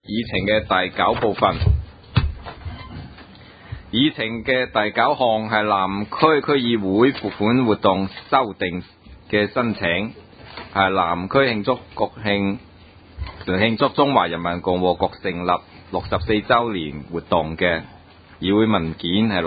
議程嘅第9部分。議程嘅第9項係南區區議會撥款活動修訂嘅申請，係南區慶祝中華人民共和國成立64週年活動嘅議會文件係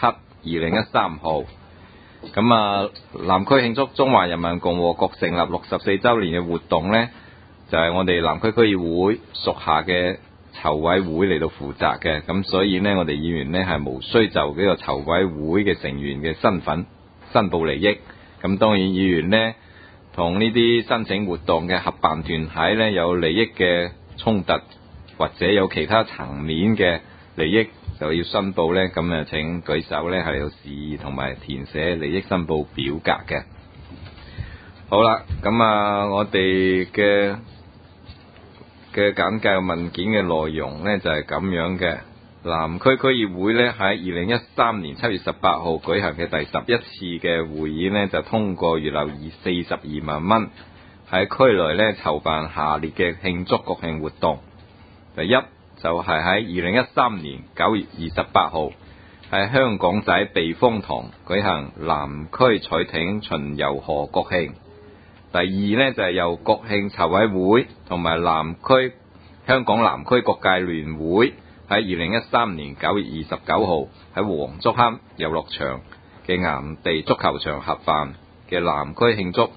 67/2013號。咁啊，南區慶祝中華人民共和國成立64週年嘅活動呢，就係我哋南區區議會屬下嘅籌委會嚟到負責嘅，咁所以呢，我哋議員呢係無需就呢個籌委會嘅成員嘅身份申報利益。咁當然議員呢同呢啲申請活動嘅合辦團體呢有利益嘅衝突或者有其他層面嘅利益就要申報呢，咁啊請舉手呢係有示意同埋填寫利益申報表格嘅。好啦，咁啊我哋嘅簡介文件嘅內容呢，就係咁樣嘅。南區區議會呢喺2013年7月18號舉行嘅第11次嘅會議呢，就通過預留42萬蚊喺區內呢籌辦下列嘅慶祝國慶活動。第一就係喺2013年9月28號喺香港仔避風塘舉行南區彩艇巡遊河國慶。第二呢，就係由國慶籌委會同埋香港南區各界聯會喺2013年9月29號喺黃竹坑遊樂場嘅岩地足球場合辦嘅南區慶祝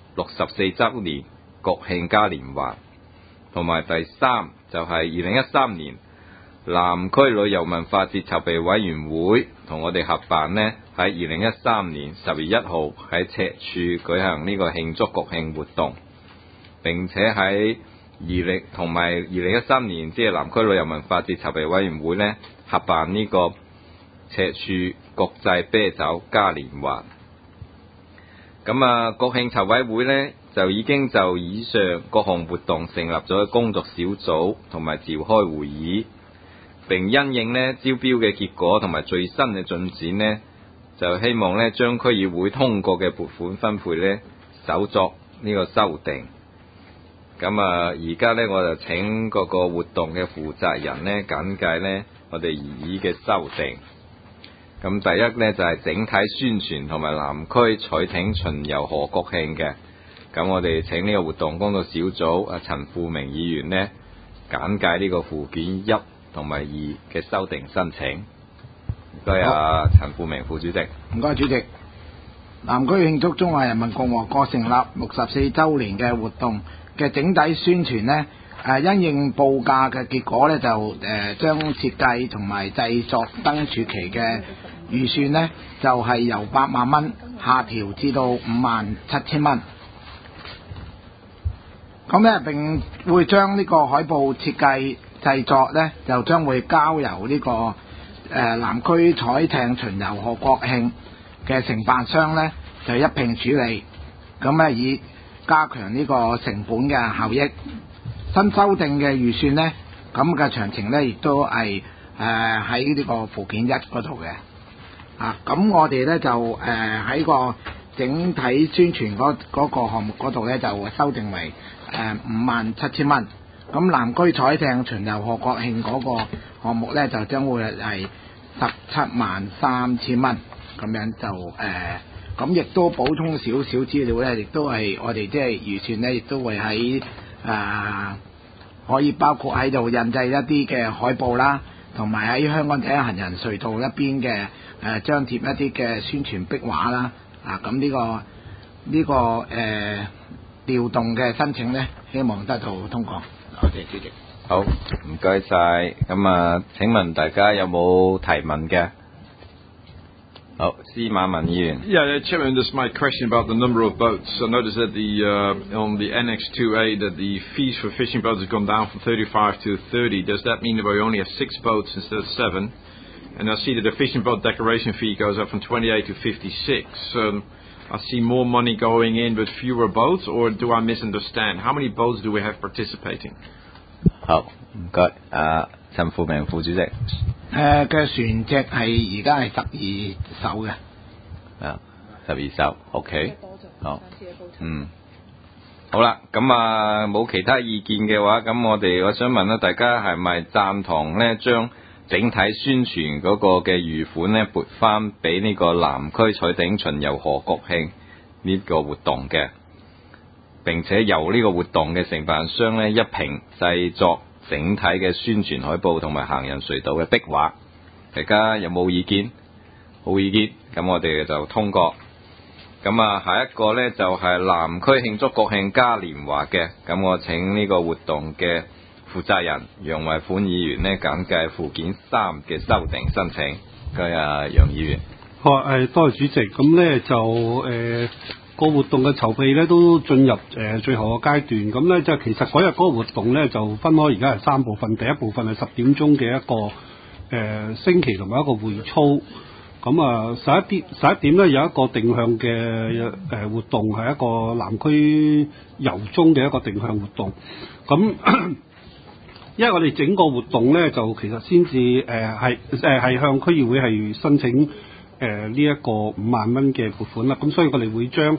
64週年國慶嘉年華。同埋第三就係2013年南區旅遊文化節籌備委員會同我哋合辦呢，喺2013年10月1號喺赤柱舉行呢個慶祝國慶活動。並且喺同埋2013年即係南區旅遊文化節籌備委員會呢合辦呢個赤柱國際啤酒嘉年華。咁啊，國慶籌委會呢就已經就以上各項活動成立咗工作小組同埋召開會議，並因應呢招標嘅結果同埋最新嘅進展呢，就希望呢將區議會通過嘅撥款分配呢手作呢個修訂。咁啊，而家呢，我就請嗰個活動嘅負責人呢簡介呢我哋擬議嘅修訂。咁第一呢，就係整體宣傳同埋南區彩艇巡遊河國慶嘅。咁我哋請呢個活動工作小組陳富明議員呢簡介呢個附件1同埋2嘅修訂申請。唔該陳富明副主席。 唔該主席。南區慶祝中華人民共和國成立64週年嘅活動嘅整體宣傳呢，因應報價嘅結果呢，就將設計同埋製作燈柱旗嘅預算呢，就係由8萬蚊下調至到57,000蚊。咁呢並會將呢個海報設計製作呢，就將會交由呢個南區彩艇巡遊河國慶嘅承辦商呢，就一併處理。咁呢以加強呢個成本嘅效益。新修訂嘅預算呢，咁嘅詳情呢，亦都係喺呢個附件1嗰度嘅。咁我哋呢，就喺個整體宣傳嗰個項目嗰度呢，就修訂為57,000蚊。咁南區彩艇巡遊河國慶嗰個項目呢，就將會係173,000蚊。咁樣就咁亦都補充少少資料呢，亦都係我哋即係預算呢，亦都會喺可以包括喺度印製一啲嘅海報啦，同埋喺香港仔行人隧道一邊嘅張貼一啲嘅宣傳壁畫啦。咁呢個調動嘅申請呢，希望得到通過。多謝主席。 好，唔該晒。咁啊，請問大家有冇提問嘅？好，司馬文議員。 Yeah, Chairman, this is my question about the number of boats. I noticed that on the Annex 2A that the fees for fishing boats have gone down from 35 to 30. Does that mean that we only have 6 boats instead of 7? And I see that the fishing boat decoration fee goes up from 28 to 56. I see more money going in but fewer boats, or do I misunderstand? How many boats do we have participating? 好，唔該。陳富明副主席。 嘅船隻係而家係12艘嘅。 12艘 ，OK。好。 好啦，咁冇其他意見嘅話，咁我想問咧，大家係咪贊同咧將整體宣傳嗰個嘅預款咧撥翻俾呢個南區彩鼎巡遊河國慶呢個活動嘅，並且由呢個活動嘅承辦商咧一併製作整體嘅宣傳海報同埋行人隧道嘅壁畫，大家有冇意見？冇意見，咁我哋就通過。咁下一個呢，就係南區慶祝國慶嘉年華嘅，咁我請呢個活動嘅負責人楊惠款議員呢簡介附件3嘅修訂申請。佢楊議員。 好多謝主席。咁呢就個活動嘅籌備呢都進入最後嘅階段。咁呢就其實嗰日嗰個活動呢就分開而家係3部分，第一部分係10點鐘嘅一個升旗同埋一個會操。咁11點咧有一個定向嘅活動，係一個南區遊中嘅一個定向活動。咁因為我哋整個活動咧就其實先至係向區議會係申請呢一個5萬蚊嘅撥款啦。咁所以我哋會將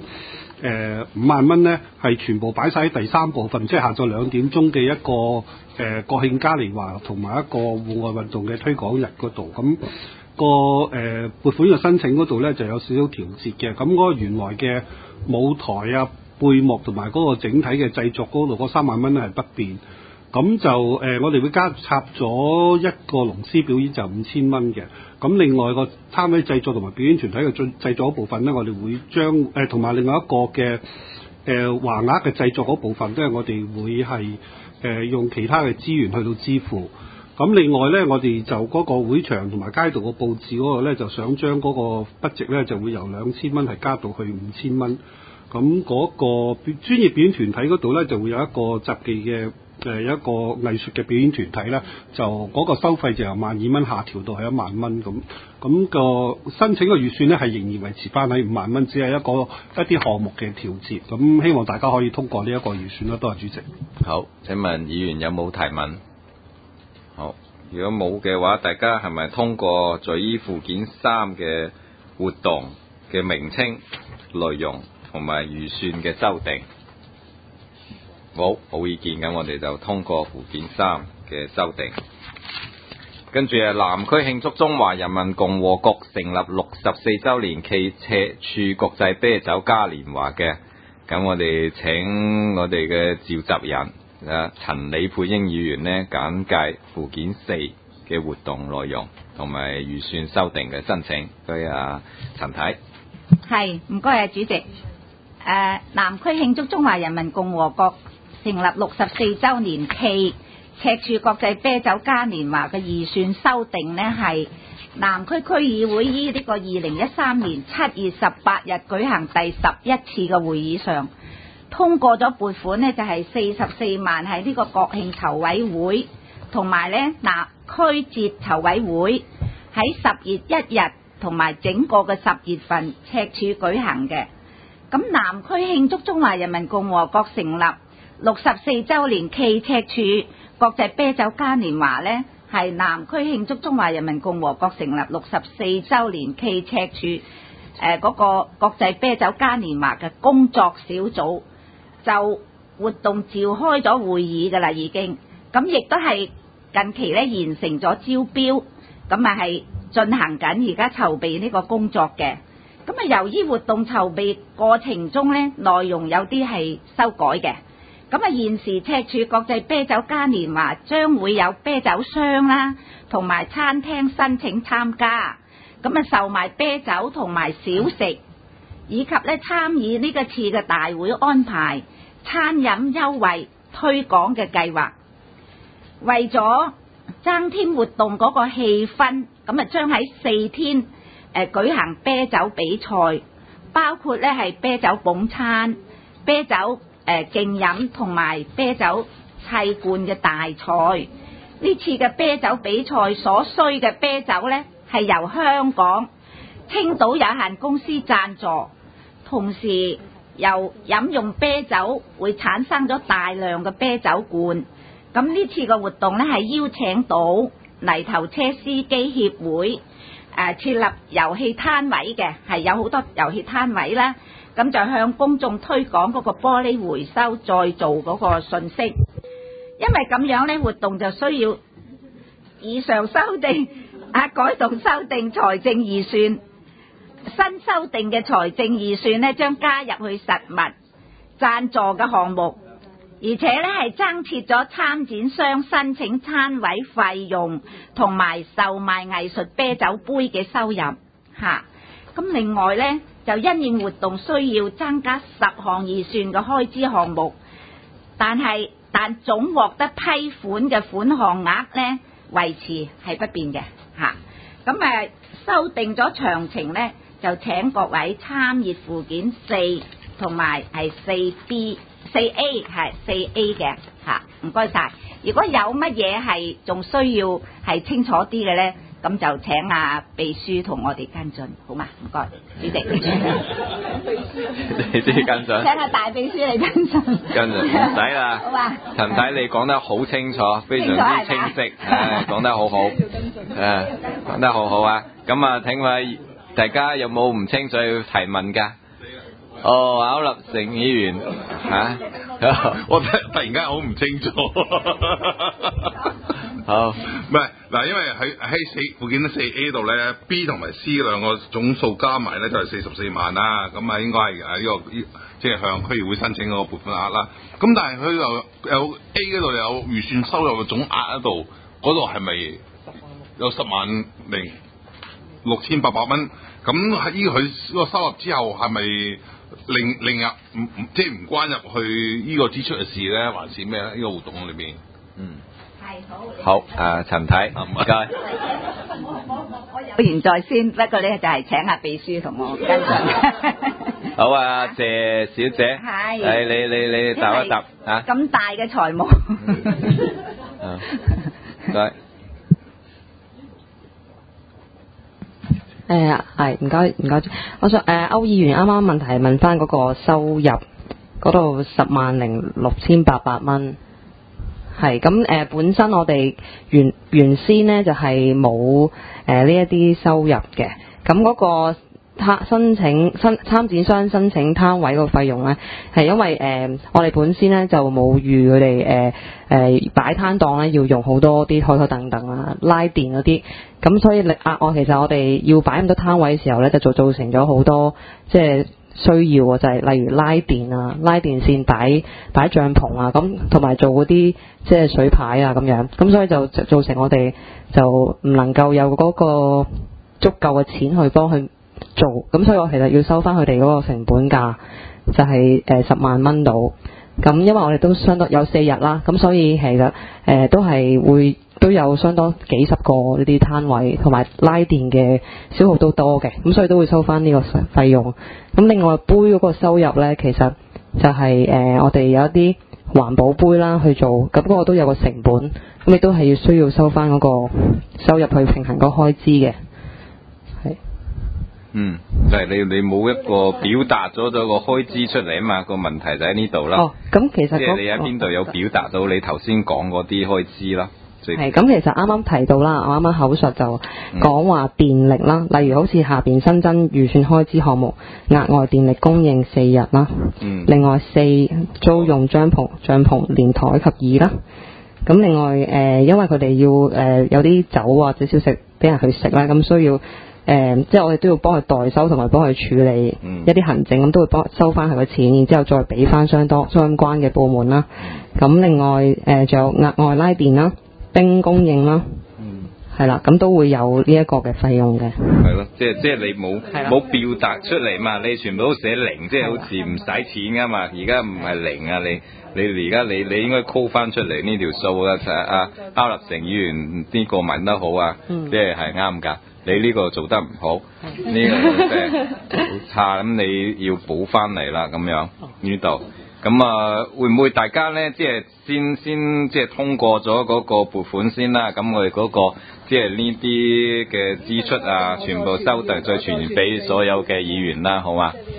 5萬蚊咧係全部擺晒喺第3部分，即係下晝2點鐘嘅一個國慶嘉年華同埋一個戶外運動嘅推廣日嗰度。咁撥款嘅申請嗰度咧就有少少調節嘅。咁嗰個原來嘅舞台背幕同埋嗰個整體嘅製作嗰度嗰3萬蚊咧係不變。咁就我哋會加插咗一個龍獅表演就5000蚊嘅。咁另外個攤位製作同埋表演團體嘅製作嗰部分咧，我哋會將同埋另外一個嘅橫額嘅製作嗰部分，都係我哋會係用其他嘅資源去到支付。咁另外咧，我哋就嗰個會場同埋街道嘅佈置嗰個咧，就想將嗰個 budget 咧就會由2000蚊係加到去5000蚊。咁嗰個專業表演團體嗰度咧，就會有一個雜技嘅有一個藝術嘅表演團體咧，就嗰個收費就由12,000蚊下調到係1萬蚊咁。咁個申請嘅預算咧係仍然維持翻喺5萬蚊，只係一啲項目嘅調節。咁希望大家可以通過呢一個預算啦。多謝主席。 好，請問議員有冇提問？好，如果冇嘅話，大家係咪通過在依附件3嘅活動嘅名稱、內容同埋預算嘅修訂？冇意見，咁我哋就通過附件3嘅修訂。跟住南區慶祝中華人民共和國成立64週年暨赤柱國際啤酒嘉年華嘅，咁我哋請我哋嘅召集人陳李佩英議員呢簡介附件4嘅活動內容同埋預算修訂嘅申請。佢陳太。 係，唔該主席。南區慶祝中華人民共和國成立64週年暨赤柱國際啤酒嘉年華嘅預算修訂呢，係南區區議會於呢個2013年7月18日舉行第11次嘅會議上通過咗撥款呢，就係44萬係呢個國慶籌委會同埋呢南區節籌委會喺10月1日同埋整個嘅10月份赤柱舉行嘅。咁南區慶祝中華人民共和國成立64週年暨赤柱國際啤酒嘉年華呢，係南區慶祝中華人民共和國成立64週年暨赤柱嗰個國際啤酒嘉年華嘅工作小組就活動召開咗會議㗎啦，已經咁亦都係近期呢完成咗招標，咁係進行緊而家籌備呢個工作嘅。咁由於活動籌備過程中呢，內容有啲係修改嘅。咁現時赤柱國際啤酒嘉年華將會有啤酒商啦，同埋餐廳申請參加，咁售賣啤酒同埋小食，以及參與呢個次嘅大會安排餐飲優惠推廣嘅計劃。為咗增添活動嗰個氣氛，咁將喺4天舉行啤酒比賽，包括係啤酒捧餐、啤酒競飲同埋啤酒砌罐嘅大賽。呢次嘅啤酒比賽所需嘅啤酒呢，係由香港青島有限公司贊助，同時由飲用啤酒會產生咗大量嘅啤酒罐。咁呢次嘅活動呢，係邀請到泥頭車司機協會設立遊戲攤位嘅，係有好多遊戲攤位啦。 咁就向公眾推廣嗰個玻璃回收再造嗰個信息。因為咁樣呢，活動就需要以上修訂改動修訂財政預算。新修訂嘅財政預算呢，將加入去實物贊助嘅項目，而且呢係增設咗參展商申請攤位費用同埋售賣藝術啤酒杯嘅收入嚇。咁另外呢，就因應活動需要增加10項預算嘅開支項目，但總獲得批款嘅款項額呢，維持係不變嘅嚇。咁修訂咗詳情呢，就請各位參閱附件4同埋係4A 嘅嚇，唔該晒。如果有乜嘢係仲需要係清楚啲嘅呢，咁就請秘書同我哋跟進，好嘛？唔該，主席。 你自己跟進。 請大秘書嚟跟進。 跟進唔使啦。 好嘛？ 陳太你講得好清楚，非常之清晰，講得好好。講得好好啊！咁請問大家有冇唔清楚要提問㗎？區立成議員我突然間好唔清楚。 好， 唔係嗱，因為喺附件 4A 度咧 ，B 同埋 C 兩個總數加埋咧就係44萬啦。咁應該係呢個即係向區議會申請嗰個撥款額啦。咁但係佢又有 A 嗰度有預算收入嘅總額嗰度，嗰度係咪有10,600,800蚊？咁喺佢個收入之後係咪另入即係唔關入去呢個支出嘅事咧，還是咩咧？呢個活動裏邊， 好，陳太，唔該。 我現在先，不過咧就係請秘書同我跟進。 好啊，謝小姐，係你答一答啊。 咁大嘅財務。 唔該。 係唔該，我想歐議員啱啱問題係問翻嗰個收入嗰度10,600,800蚊，係咁本身我哋原先呢就係冇呢一啲收入嘅，咁嗰個參展商申請攤位個費用呢，係因為我哋本身呢就冇預佢哋擺攤檔呢要用好多啲台等等啊，拉電嗰啲。咁所以額外其實我哋要擺咁多攤位嘅時候咧，就造成咗好多即係需要，就係例如拉電啊、拉電線、擺帳篷啊，咁同埋做嗰啲即係水牌啊咁樣。咁所以就造成我哋就唔能夠有嗰個足夠嘅錢去幫佢做。咁所以我其實要收翻佢哋嗰個成本價，就係10萬蚊到。咁因為我哋都相當有4日啦，咁所以其實都有相當幾十個呢啲攤位，同埋拉電嘅消耗都多嘅，咁所以都會收翻呢個費用。咁另外杯嗰個收入呢，其實就係我哋有一啲環保杯啦去做，咁嗰個都有個成本，咁亦都係需要收翻嗰個收入去平衡個開支嘅。係。 就係你冇一個表達咗個開支出嚟啊嘛，個問題就喺呢度啦。 咁其實即係你喺邊度有表達到你頭先講嗰啲開支啦？ 係咁，其實啱啱提到啦，我啱啱口述就講話電力啦，例如好似下邊新增預算開支項目，額外電力供應4日啦，另外4租用帳篷連台及椅啦。咁另外因為佢哋要有啲酒或者小食俾人去食啦，咁需要即係我哋都要幫佢代收同埋幫佢處理一啲行政，咁都會幫收翻佢嘅錢，然之後再俾翻相關嘅部門啦。咁另外仲有額外拉電啦、冰供應啦，係啦，咁都會有呢一個嘅費用嘅。 係咯，即係你冇表達出嚟嘛，你全部都寫0，即係好似唔使錢噶嘛。而家唔係0啊，你而家你應該 call 翻出嚟呢條數啦。區立成議員呢個問得好啊，即係啱㗎。你呢個做得唔好，呢個即係好差，咁你要補翻嚟啦，咁樣呢度。咁會唔會大家咧，即係先即係通過咗嗰個撥款先啦？咁我哋嗰個即係呢啲嘅支出全部收定，再傳俾所有嘅議員啦，好嘛？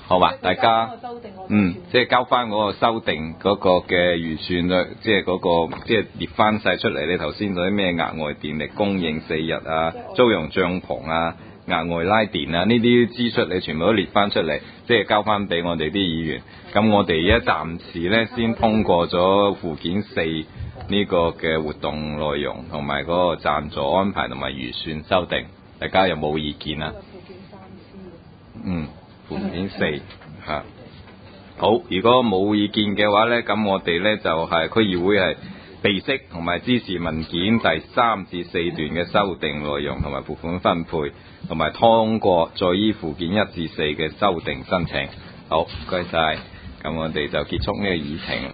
好嘛？大家即係交翻嗰個修訂嗰個嘅預算啦，即係嗰個即係列翻晒出嚟。你頭先嗰啲咩額外電力供應4日啊，租用帳篷啊，額外拉電啊，呢啲支出你全部都列翻出嚟，即係交翻俾我哋啲議員。咁我哋而家暫時咧先通過咗附件4呢個嘅活動內容同埋嗰個贊助安排同埋預算修訂，大家有冇意見啊？附件4嚇。好，如果冇意見嘅話咧，咁我哋咧就係區議會係備悉同埋支持文件第3至4段嘅修訂內容同埋撥款分配，同埋通過再依附件1至4嘅修訂申請。好，唔該晒，咁我哋就結束呢個議程。